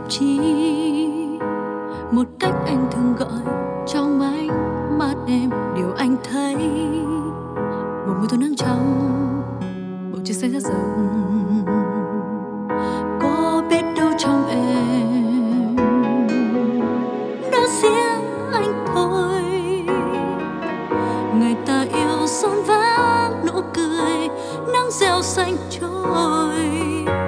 chí. Một cách anh thường gọi trong ánh mắt em, điều anh thấy một mùa thu nắng trong bầu trời xanh rất rộng. Có biết đâu trong em đã riêng anh thôi, người ta yêu son váng nụ cười, nắng gieo xanh trôi.